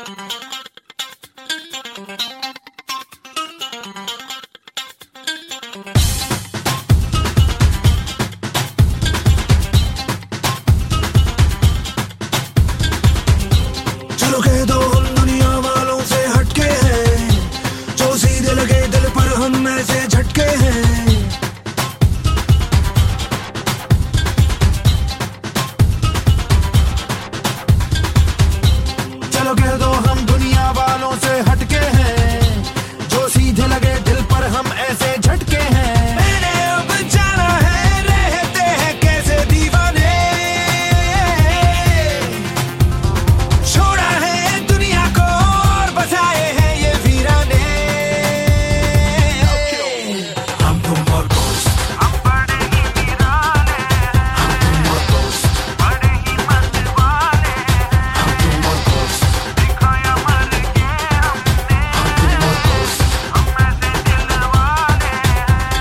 चलो कह दो हम दुनिया वालों से हटके हैं, जो सीधे लगे दिल पर हम ऐसे झटके हैं। चलो कह दो हम दुनिया वालों से हटके हैं, जो सीधे लगे दिल पर हम ऐसे झटके हैं। मैंने अब जाना है रहते हैं कैसे दीवाने, छोड़ा है दुनिया को और बसाए हैं ये वीराने। हम तुम और दोस्त, हम बड़े ही वीराने हैं, हम तुम और दोस्त, बड़े ही मत वाले हैं, हम तुम और दोस्त, दिखाया मर के हमने, हम तुम और दोस्त। हम ऐसे दिल वाले हैं।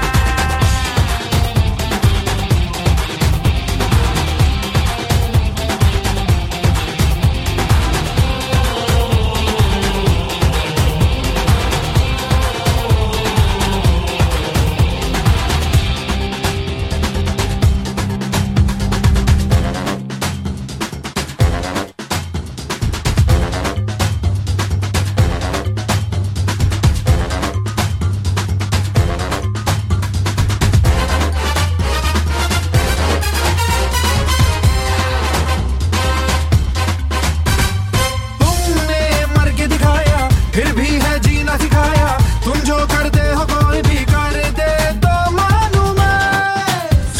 तुमने मर के दिखाया फिर भी है जीना सिखाया, तुम जो करते हो कोई भी कर दे तो मालूम है।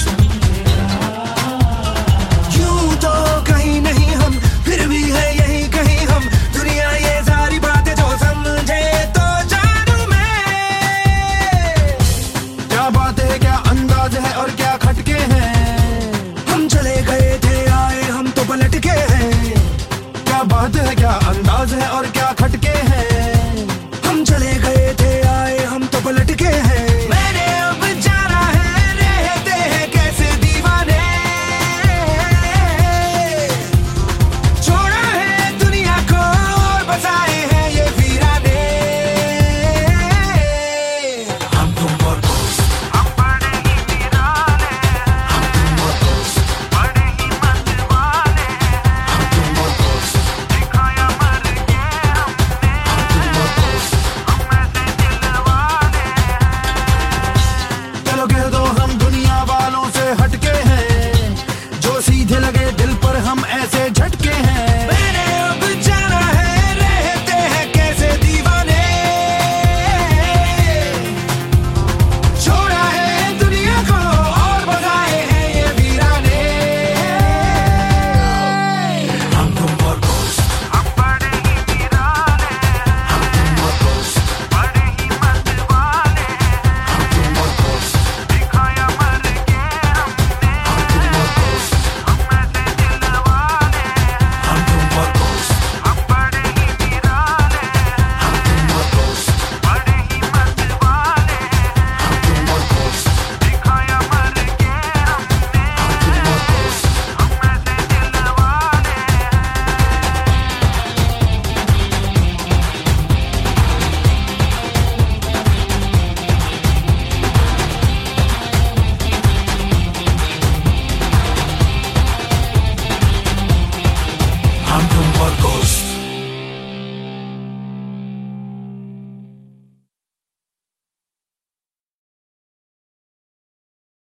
यूं तो कहीं नहीं हम, फिर भी है यही कहीं हम, दुनिया ये सारी बातें जो समझे तो जानू मैं। क्या बात है, क्या अंदाज है और क्या खटके हैं, हम चले गए थे आए हम तो पलट के हैं। क्या बात है, क्या अंदाज है और क्या खटके